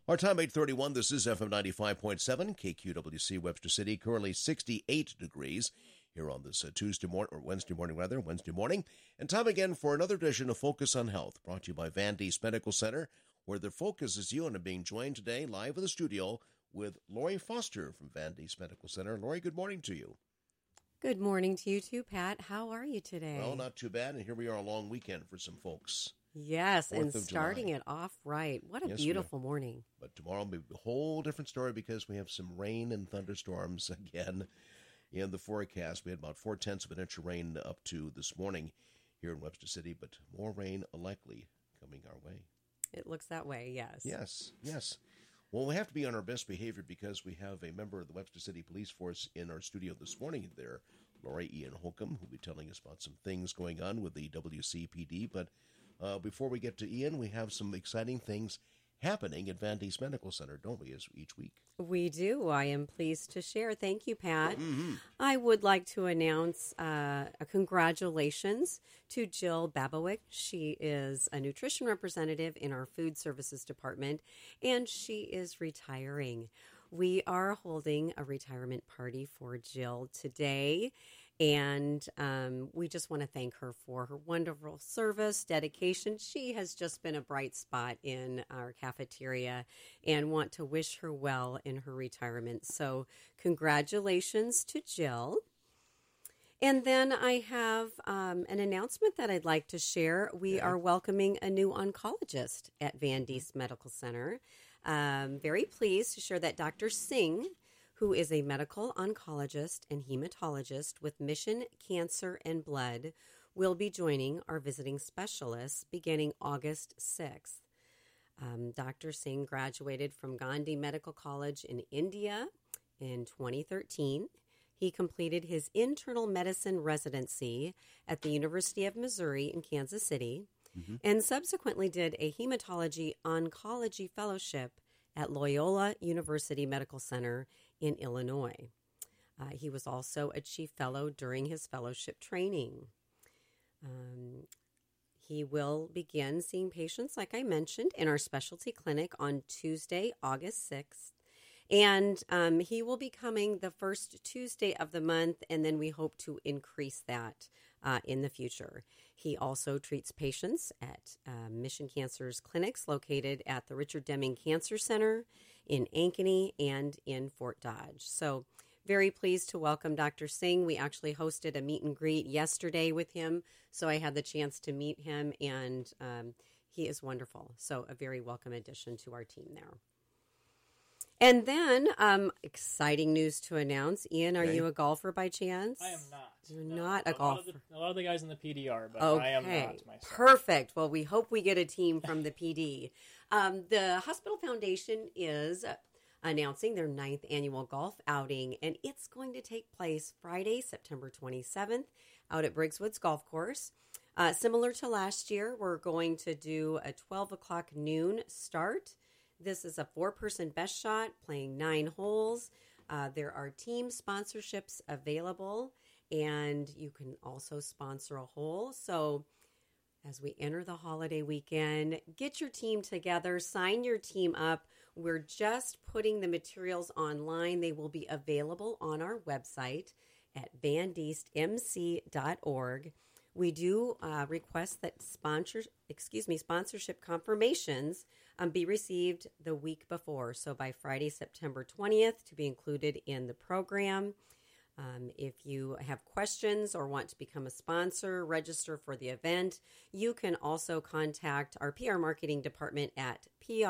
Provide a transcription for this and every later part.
Our time 8:31. This is FM 95.7 KQWC Webster City. Currently 68 degrees here on this Wednesday morning. And time again for another edition of Focus on Health, brought to you by Van Diest Medical Center, where the focus is you, and I'm being joined today live in the studio with Lori Foster from Van Diest Medical Center. Lori, good morning to you. Good morning to you too, Pat. How are you today? Well, not too bad, and here we are, a long weekend for some folks. Yes, and starting it off right. What a beautiful morning. But tomorrow will be a whole different story because we have some rain and thunderstorms again in the forecast. We had about 0.4 of an inch of rain up to this morning here in Webster City, but more rain likely coming our way. It looks that way, yes. Yes. Well, we have to be on our best behavior because we have a member of the Webster City Police Force in our studio this morning there, Lori Ian Holcomb, who will be telling us about some things going on with the WCPD. But before we get to Ian, we have some exciting things happening at Van Diest Medical Center, don't we, as each week? We do. I am pleased to share. Thank you, Pat. Mm-hmm. I would like to announce a congratulations to Jill Babowick. She is a nutrition representative in our food services department, and she is retiring. We are holding a retirement party for Jill today, and we just want to thank her for her wonderful service, dedication. She has just been a bright spot in our cafeteria and want to wish her well in her retirement. So congratulations to Jill. And then I have an announcement that I'd like to share. We are welcoming a new oncologist at Van Diest Medical Center. Very pleased to share that Dr. Singh, who is a medical oncologist and hematologist with Mission Cancer and Blood, will be joining our visiting specialists beginning August 6th. Dr. Singh graduated from Gandhi Medical College in India in 2013. He completed his internal medicine residency at the University of Missouri in Kansas City, and subsequently did a hematology oncology fellowship at Loyola University Medical Center in Illinois. He was also a chief fellow during his fellowship training. He will begin seeing patients, like I mentioned, in our specialty clinic on Tuesday, August 6th. And he will be coming the first Tuesday of the month, and then we hope to increase that in the future. He also treats patients at Mission Cancer's clinics located at the Richard Deming Cancer Center in Ankeny and in Fort Dodge. So very pleased to welcome Dr. Singh. We actually hosted a meet and greet yesterday with him, so I had the chance to meet him, and he is wonderful. So a very welcome addition to our team there. And then, exciting news to announce. Ian, are you a golfer by chance? I am not. You're not a golfer. A lot of the guys in the PD are, but okay. I am not myself. Perfect. Well, we hope we get a team from the PD. The Hospital Foundation is announcing their 9th annual golf outing, and it's going to take place Friday, September 27th, out at Briggs Woods Golf Course. Similar to last year, we're going to do a 12 o'clock noon start. This is a 4-person best shot, playing 9 holes. There are team sponsorships available, and you can also sponsor a hole. So as we enter the holiday weekend, get your team together, sign your team up. We're just putting the materials online. They will be available on our website at vandiestmc.org. We do request that sponsorship confirmations be received the week before, so by Friday, September 20th, to be included in the program. If you have questions or want to become a sponsor, register for the event, you can also contact our PR marketing department at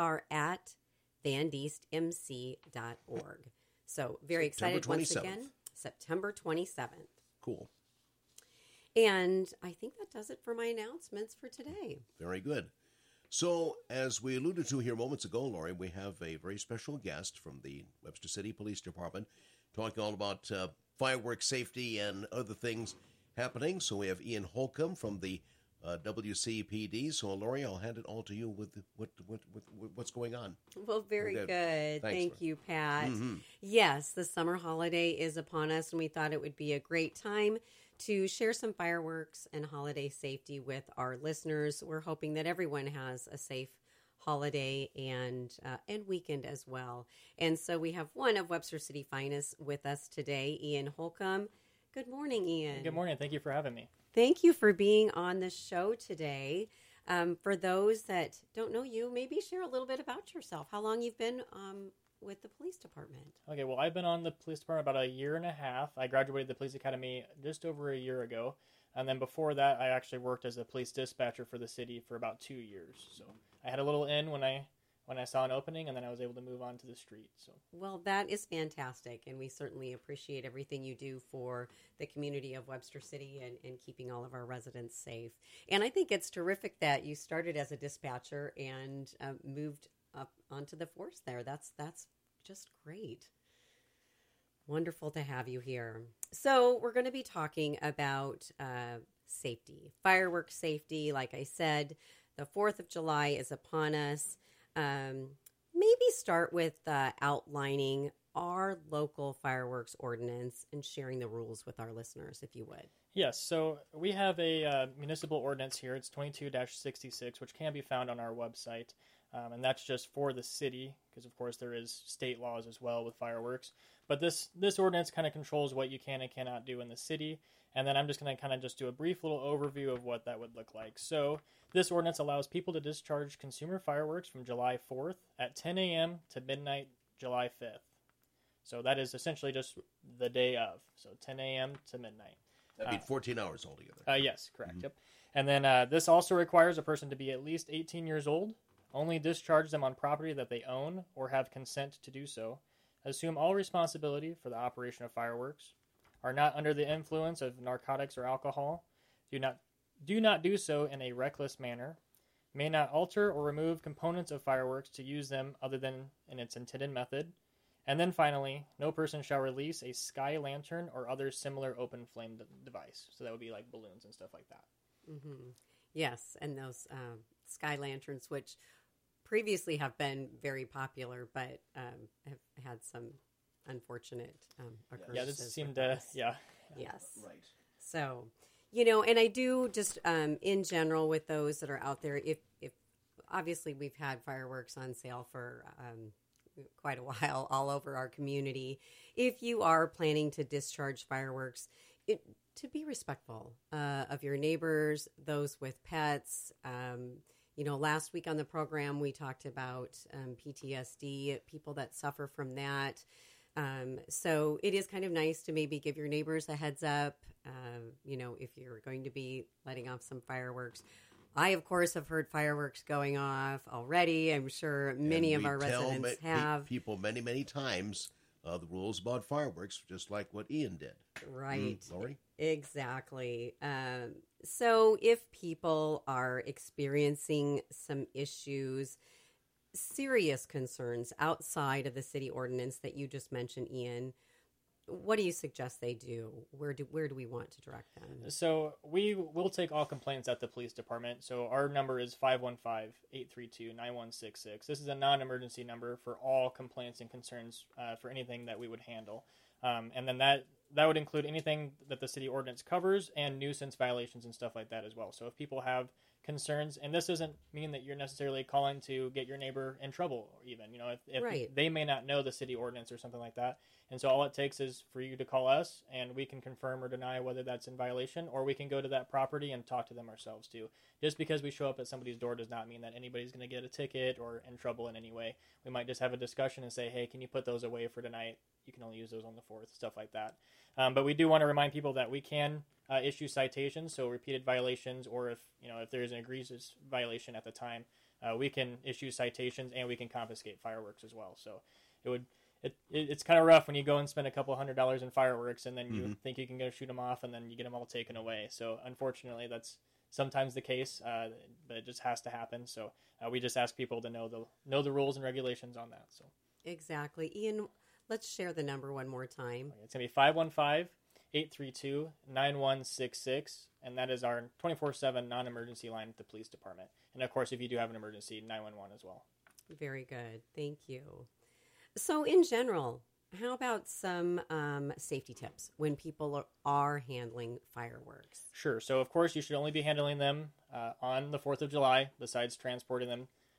pr@vandiestmc.org. So very excited once again, September 27th. Cool. And I think that does it for my announcements for today. Very good. So, as we alluded to here moments ago, Lori, we have a very special guest from the Webster City Police Department talking all about fireworks safety and other things happening. So we have Ian Holcomb from the WCPD. So, Lori, I'll hand it all to you with what's going on. Well, very good. Thank you, Pat. Mm-hmm. Yes, the summer holiday is upon us, and we thought it would be a great time to share some fireworks and holiday safety with our listeners. We're hoping that everyone has a safe holiday and weekend as well. And so we have one of Webster City finest with us today, Ian Holcomb. Good morning, Ian. Good morning. Thank you for having me. Thank you for being on the show today. For those that don't know you, maybe share a little bit about yourself, how long you've been with the police department. Okay, well, I've been on the police department about a year and a half. I graduated the police academy just over a year ago. And then before that, I actually worked as a police dispatcher for the city for about 2 years. So I had a little in when I saw an opening, and then I was able to move on to the street. So, well, that is fantastic, and we certainly appreciate everything you do for the community of Webster City and keeping all of our residents safe. And I think it's terrific that you started as a dispatcher and moved up onto the force there. That's just great. Wonderful to have you here. So we're going to be talking about safety, fireworks safety. Like I said, the 4th of July is upon us. Maybe start with outlining our local fireworks ordinance and sharing the rules with our listeners, if you would. yes, so we have a municipal ordinance here. It's 22-66, which can be found on our website. And that's just for the city, because of course there is state laws as well with fireworks. But this ordinance kind of controls what you can and cannot do in the city. And then I'm just going to kind of just do a brief little overview of what that would look like. So this ordinance allows people to discharge consumer fireworks from July 4th at 10 a.m. to midnight July 5th. So that is essentially just the day of. So 10 a.m. to midnight. That'd be 14 hours altogether. Yes, correct. Yep. And then this also requires a person to be at least 18 years old. Only discharge them on property that they own or have consent to do so. Assume all responsibility for the operation of fireworks. Are not under the influence of narcotics or alcohol. Do not do so in a reckless manner. May not alter or remove components of fireworks to use them other than in its intended method. And then finally, no person shall release a sky lantern or other similar open flame device. So that would be like balloons and stuff like that. Mm-hmm. Yes, and those sky lanterns, which previously have been very popular, but have had some unfortunate occurrences. Yeah, this seemed Yes. Right. So, and I do just in general with those that are out there, if obviously we've had fireworks on sale for quite a while all over our community. If you are planning to discharge fireworks, to be respectful of your neighbors, those with pets. Last week on the program, we talked about PTSD, people that suffer from that. So it is kind of nice to maybe give your neighbors a heads up, if you're going to be letting off some fireworks. I, of course, have heard fireworks going off already. I'm sure many of our residents have. People many, many times the rules about fireworks, just like what Ian did. Right. Lori? Exactly. So if people are experiencing some issues, serious concerns outside of the city ordinance that you just mentioned, Ian, what do you suggest they do? Where do we want to direct them? So we will take all complaints at the police department. So our number is 515-832-9166. This is a non-emergency number for all complaints and concerns for anything that we would handle. And then that would include anything that the city ordinance covers and nuisance violations and stuff like that as well. So if people have concerns, and this doesn't mean that you're necessarily calling to get your neighbor in trouble, or even, if right. They may not know the city ordinance or something like that. And so all it takes is for you to call us, and we can confirm or deny whether that's in violation, or we can go to that property and talk to them ourselves too. Just because we show up at somebody's door does not mean that anybody's going to get a ticket or in trouble in any way. We might just have a discussion and say, hey, can you put those away for tonight? You can only use those on the 4th, stuff like that. But we do want to remind people that we can issue citations, so repeated violations, or if there is an egregious violation at the time, we can issue citations and we can confiscate fireworks as well. So it's kind of rough when you go and spend a couple $100 in fireworks and then you think you can go shoot them off and then you get them all taken away. So unfortunately, that's sometimes the case, but it just has to happen. So we just ask people to know the rules and regulations on that. So exactly, Ian. Let's share the number one more time. Okay, it's going to be 515-832-9166, and that is our 24/7 non-emergency line at the police department. And of course, if you do have an emergency, 911 as well. Very good. Thank you. So in general, how about some safety tips when people are handling fireworks? Sure. So of course, you should only be handling them on the 4th of July, besides transporting them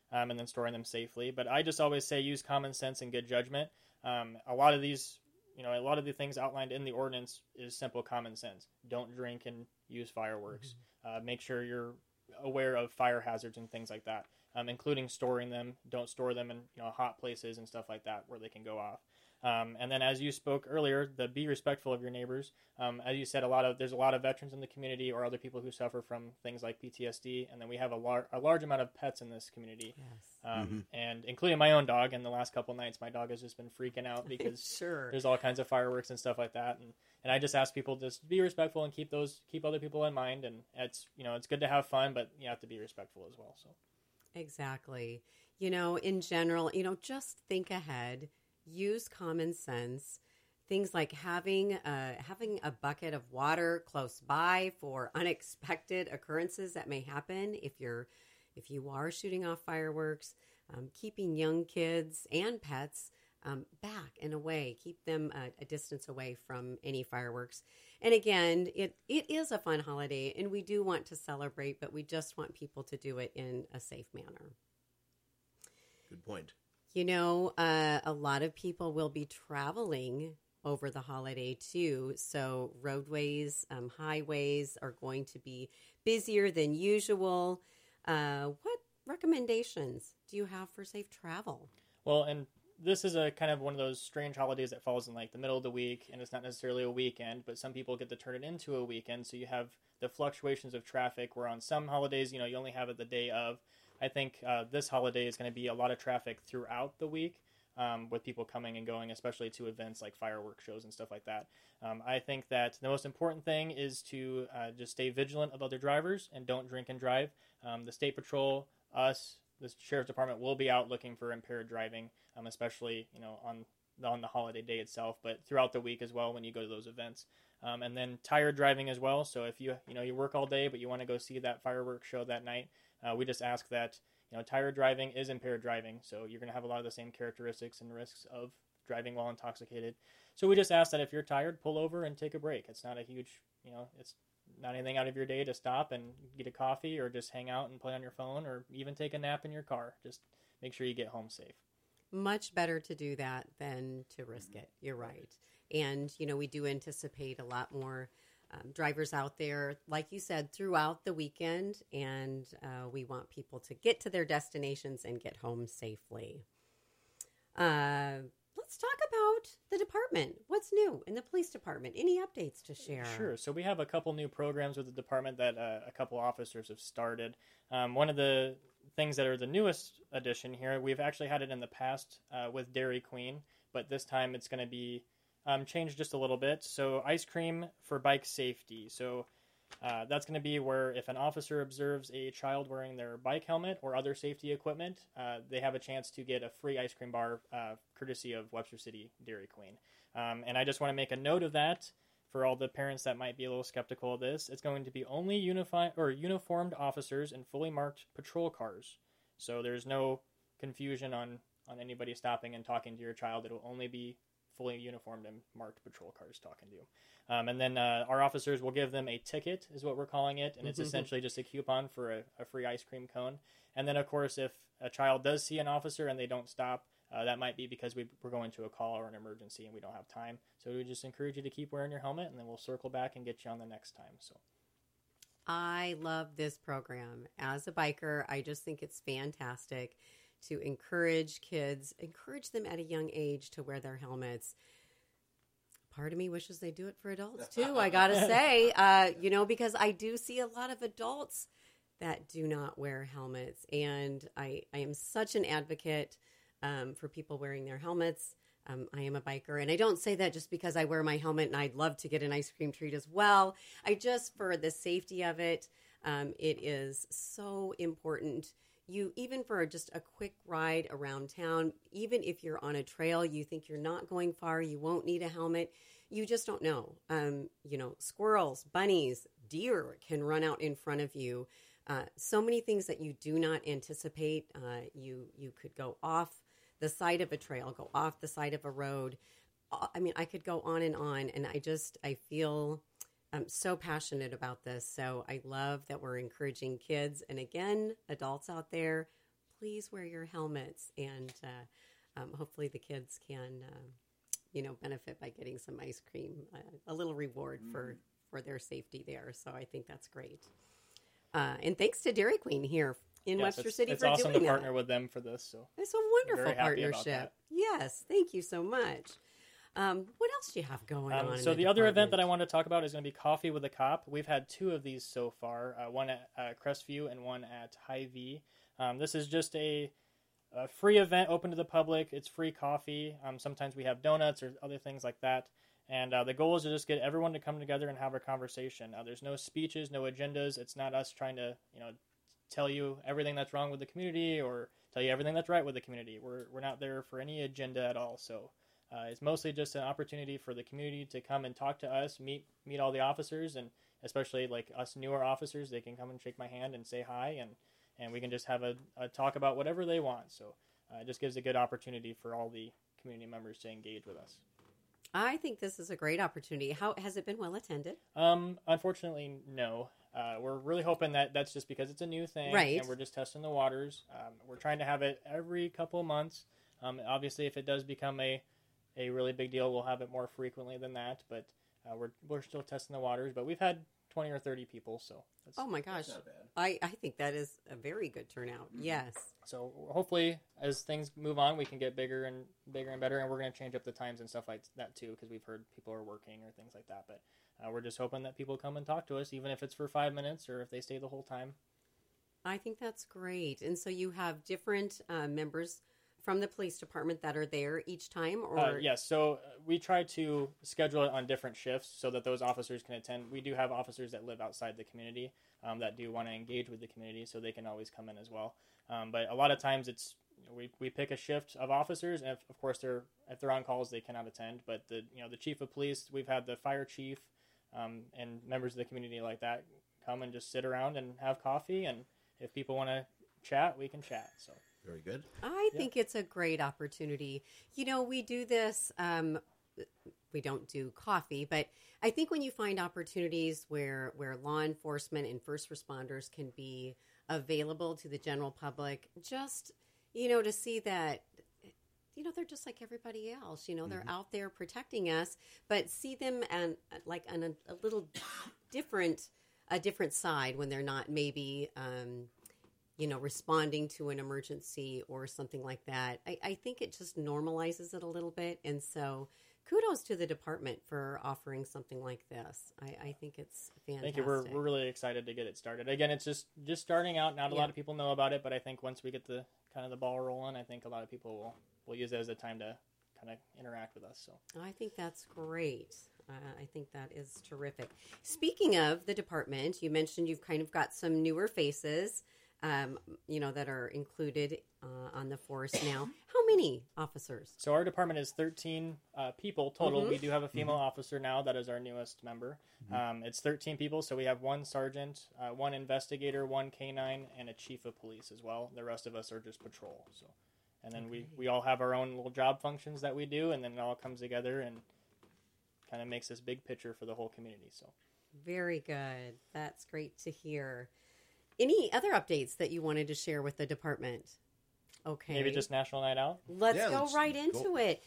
and then storing them safely. But I just always say use common sense and good judgment. A lot of these, a lot of the things outlined in the ordinance is simple common sense. Don't drink and use fireworks. Make sure you're aware of fire hazards and things like that, including storing them. Don't store them in hot places and stuff like that where they can go off. And then, as you spoke earlier, be respectful of your neighbors. As you said, there's a lot of veterans in the community or other people who suffer from things like PTSD, and then we have a large amount of pets in this community. Yes. And including my own dog. And the last couple nights, my dog has just been freaking out because Sure. there's all kinds of fireworks and stuff like that. And I just ask people just be respectful and keep other people in mind. And it's good to have fun, but you have to be respectful as well. So Exactly. In general, just think ahead. Use common sense. Things like having a bucket of water close by for unexpected occurrences that may happen if you are shooting off fireworks. Keeping young kids and pets back and away. Keep them a distance away from any fireworks. And again, it is a fun holiday, and we do want to celebrate, but we just want people to do it in a safe manner. Good point. A lot of people will be traveling over the holiday too. So roadways, highways are going to be busier than usual. What recommendations do you have for safe travel? well, and this is a kind of one of those strange holidays that falls in like the middle of the week, and it's not necessarily a weekend, but some people get to turn it into a weekend. So you have the fluctuations of traffic where on some holidays, you only have it the day of. I think this holiday is going to be a lot of traffic throughout the week with people coming and going, especially to events like fireworks shows and stuff like that. I think that the most important thing is to just stay vigilant of other drivers and don't drink and drive. The State Patrol, the Sheriff's Department will be out looking for impaired driving, especially on the holiday day itself, but throughout the week as well when you go to those events. And then tired driving as well. So if you work all day but you want to go see that fireworks show that night, we just ask that tired driving is impaired driving. So you're going to have a lot of the same characteristics and risks of driving while intoxicated. So we just ask that if you're tired, pull over and take a break. It's not a huge, it's not anything out of your day to stop and get a coffee or just hang out and play on your phone or even take a nap in your car. Just make sure you get home safe. Much better to do that than to risk it. You're right. And, we do anticipate a lot more drivers out there, like you said, throughout the weekend. And we want people to get to their destinations and get home safely. Let's talk about the department. What's new in the police department? Any updates to share? Sure. So we have a couple new programs with the department that a couple officers have started. One of the things that are the newest addition here, we've actually had it in the past with Dairy Queen, but this time it's going to be changed just a little bit. So ice cream for bike safety. So that's going to be where if an officer observes a child wearing their bike helmet or other safety equipment, they have a chance to get a free ice cream bar courtesy of Webster City Dairy Queen. And I just want to make a note of that for all the parents that might be a little skeptical of this. It's going to be only uniformed officers in fully marked patrol cars. So there's no confusion on anybody stopping and talking to your child. It will only be fully uniformed and marked patrol cars talking to you. And then our officers will give them a ticket, is what we're calling it, and it's essentially just a coupon for a free ice cream cone. And then, of course, if a child does see an officer and they don't stop, that might be because we're going to a call or an emergency and we don't have time. So we just encourage you to keep wearing your helmet, and then we'll circle back and get you on the next time. So I love this program. As a biker, I just think it's fantastic to encourage kids, encourage them at a young age to wear their helmets. Part of me wishes they do it for adults too, I gotta say, because I do see a lot of adults that do not wear helmets. And I am such an advocate for people wearing their helmets. I am a biker, and I don't say that just because I wear my helmet and I'd love to get an ice cream treat as well. For the safety of it, it is so important. Even for just a quick ride around town, even if you're on a trail, you think you're not going far, you won't need a helmet. You just don't know. Squirrels, bunnies, deer can run out in front of you. So many things that you do not anticipate. You could go off the side of a trail, go off the side of a road. I could go on, and I feel so passionate about this. So I love that we're encouraging kids and, again, adults out there, please wear your helmets. And hopefully the kids can, benefit by getting some ice cream, a little reward for their safety there. So I think that's great. And thanks to Dairy Queen here in Webster City for doing that. It's awesome to partner with them for this. So it's a wonderful partnership. Yes, thank you so much. What else do you have going on? So the other event that I want to talk about is going to be Coffee with a Cop. We've had 2 of these so far, one at Crestview and one at Hy-Vee. This is just a free event open to the public. It's free coffee. Sometimes we have donuts or other things like that. And the goal is to just get everyone to come together and have a conversation. There's no speeches, no agendas. It's not us trying to, tell you everything that's wrong with the community or tell you everything that's right with the community. We're not there for any agenda at all. So it's mostly just an opportunity for the community to come and talk to us, meet all the officers, and especially like us newer officers, they can come and shake my hand and say hi, and we can just have a talk about whatever they want. So it just gives a good opportunity for all the community members to engage with us. I think this is a great opportunity. How has it been well attended? Unfortunately, no. We're really hoping that that's just because it's a new thing, right? And we're just testing the waters. We're trying to have it every couple of months. Obviously, if it does become a really big deal, we'll have it more frequently than that. But we're still testing the waters. But we've had 20 or 30 people, so that's, oh my gosh, that's not bad. I think that is a very good turnout. Mm-hmm. Yes. So hopefully, as things move on, we can get bigger and better, and we're going to change up the times and stuff like that too, because we've heard people are working or things like that. But we're just hoping that people come and talk to us, even if it's for 5 minutes or if they stay the whole time. I think that's great. And so you have different members from the police department that are there each time, or yes. So we try to schedule it on different shifts so that those officers can attend. We do have officers that live outside the community that do want to engage with the community, so they can always come in as well. But a lot of times it's we pick a shift of officers, and of course if they're on calls, they cannot attend. But the chief of police, we've had the fire chief and members of the community like that come and just sit around and have coffee, and if people want to chat, we can chat. So. Very good. I think it's a great opportunity. We do this, we don't do coffee, but I think when you find opportunities where law enforcement and first responders can be available to the general public, just, to see that, they're just like everybody else, they're out there protecting us, but see them and like on a little different side when they're not maybe, responding to an emergency or something like that. I think it just normalizes it a little bit. And so kudos to the department for offering something like this. I think it's fantastic. Thank you. We're really excited to get it started. Again, it's just starting out. Not a lot of people know about it, but I think once we get the ball rolling, I think a lot of people will use it as a time to kind of interact with us. So I think that's great. I think that is terrific. Speaking of the department, you mentioned you've kind of got some newer faces that are included on the force now. How many officers? So our department is 13 people total. Mm-hmm. We do have a female officer now that is our newest member. Mm-hmm. It's 13 people, so we have one sergeant, one investigator, one K-9, and a chief of police as well. The rest of us are just patrol. So, and then we all have our own little job functions that we do, and then it all comes together and kind of makes this big picture for the whole community. So, very good. That's great to hear. Any other updates that you wanted to share with the department? Okay. Maybe just National Night Out? Let's go right into it.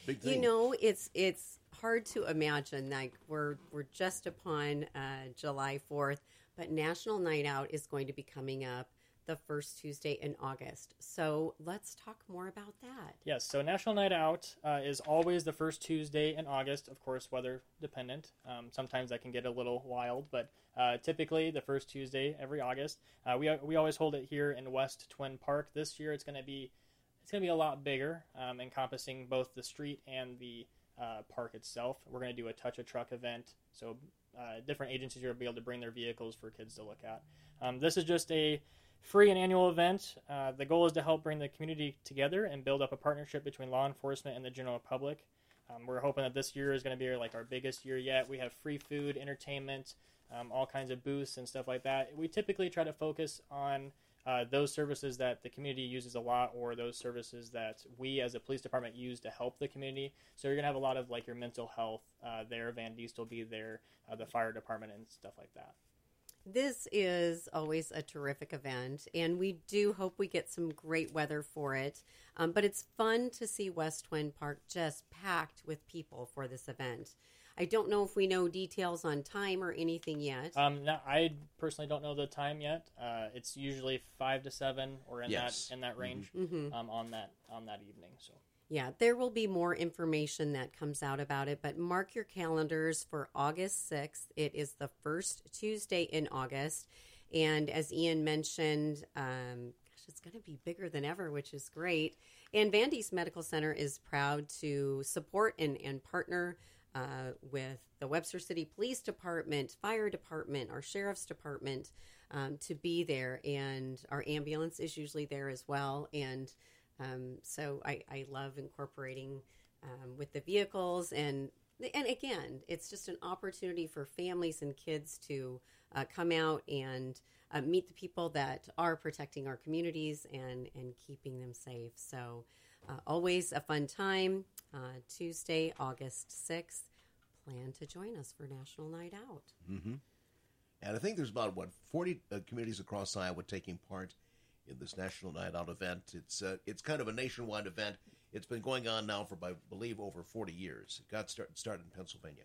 It's hard to imagine, like we're just upon July 4th, but National Night Out is going to be coming up the first Tuesday in August. So let's talk more about that. Yes, so National Night Out is always the first Tuesday in August, of course, weather dependent. Sometimes that can get a little wild, but typically the first Tuesday every August. We always hold it here in West Twin Park. This year it's going to be a lot bigger, encompassing both the street and the park itself. We're going to do a Touch a Truck event, so different agencies will be able to bring their vehicles for kids to look at. This is just a free and annual event. The goal is to help bring the community together and build up a partnership between law enforcement and the general public. We're hoping that this year is going to be like our biggest year yet. We have free food, entertainment, all kinds of booths and stuff like that. We typically try to focus on those services that the community uses a lot, or those services that we as a police department use to help the community. So you're going to have a lot of like your mental health there. Van Diest will be there, the fire department and stuff like that. This is always a terrific event, and we do hope we get some great weather for it. But it's fun to see West Twin Park just packed with people for this event. I don't know if we know details on time or anything yet. No, I personally don't know the time yet. It's usually 5 to 7 or in that range on that evening. So. Yeah, there will be more information that comes out about it, but mark your calendars for August 6th. It is the first Tuesday in August, and as Ian mentioned, it's going to be bigger than ever, which is great. And Van Diest Medical Center is proud to support and partner with the Webster City Police Department, Fire Department, our Sheriff's Department to be there, and our ambulance is usually there as well. And so I love incorporating with the vehicles, and again, it's just an opportunity for families and kids to come out and meet the people that are protecting our communities and keeping them safe. So always a fun time. Tuesday, August 6th. Plan to join us for National Night Out. Mm-hmm. And I think there's about, 40 communities across Iowa taking part in this National Night Out event. It's kind of a nationwide event. It's been going on now for, I believe, over 40 years. It got started in Pennsylvania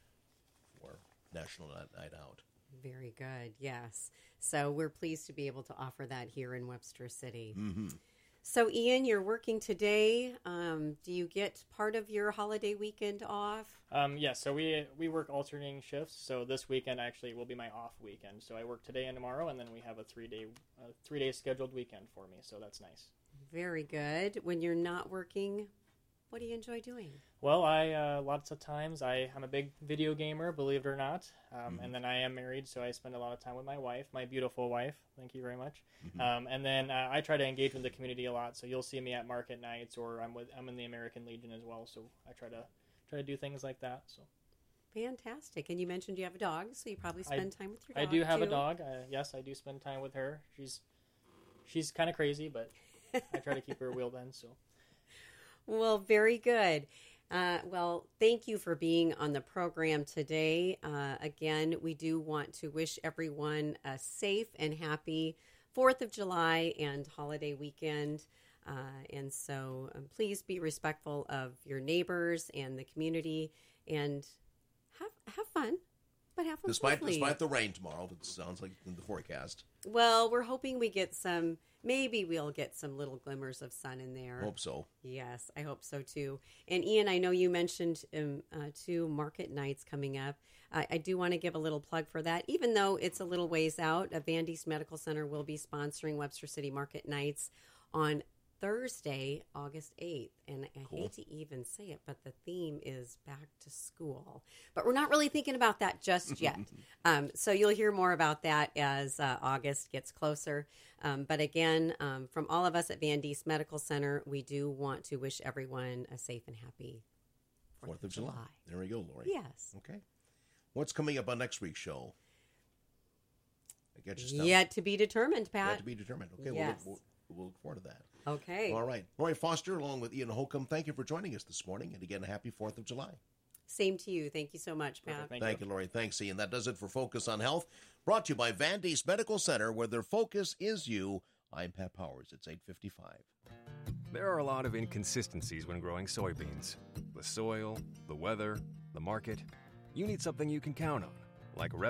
for National Night Out. Very good, yes. So we're pleased to be able to offer that here in Webster City. Mm-hmm. So, Ian, you're working today. Do you get part of your holiday weekend off? Yes, so we work alternating shifts. So this weekend actually will be my off weekend. So I work today and tomorrow, and then we have a 3-day scheduled weekend for me. So that's nice. Very good. When you're not working, what do you enjoy doing? Well, lots of times I'm a big video gamer, believe it or not, and then I am married, so I spend a lot of time with my wife, my beautiful wife. Thank you very much. Mm-hmm. And then I try to engage with the community a lot. So you'll see me at market nights, or I'm in the American Legion as well. So I try to do things like that. So fantastic. And you mentioned you have a dog, so you probably spend time with your dog. I do have too. a dog. Yes, I do spend time with her. She's kind of crazy, but I try to keep her wheeled in. So. Well, very good. Well, thank you for being on the program today. Again, we do want to wish everyone a safe and happy 4th of July and holiday weekend. And so please be respectful of your neighbors and the community, and have fun. But have fun Despite the rain tomorrow, it sounds like in the forecast. Well, we're hoping we get maybe we'll get some little glimmers of sun in there. Hope so. Yes, I hope so too. And Ian, I know you mentioned 2 market nights coming up. I do want to give a little plug for that. Even though it's a little ways out, Van Diest Medical Center will be sponsoring Webster City Market Nights on Thursday, August 8th. And I hate to even say it, but the theme is back to school. But we're not really thinking about that just yet. So you'll hear more about that as August gets closer. But again, from all of us at Van Diest Medical Center, we do want to wish everyone a safe and happy 4th of July. There we go, Lori. Yes. Okay. What's coming up on next week's show? Yet to be determined, Pat. Yet to be determined. Okay, yes. We'll look forward to that. Okay. All right. Lori Foster, along with Ian Holcomb, thank you for joining us this morning. And again, happy 4th of July. Same to you. Thank you so much, Pat. Thank you, Lori. Thanks, Ian. That does it for Focus on Health, brought to you by Van Diest Medical Center, where their focus is you. I'm Pat Powers. It's 8:55. There are a lot of inconsistencies when growing soybeans. The soil, the weather, the market. You need something you can count on, like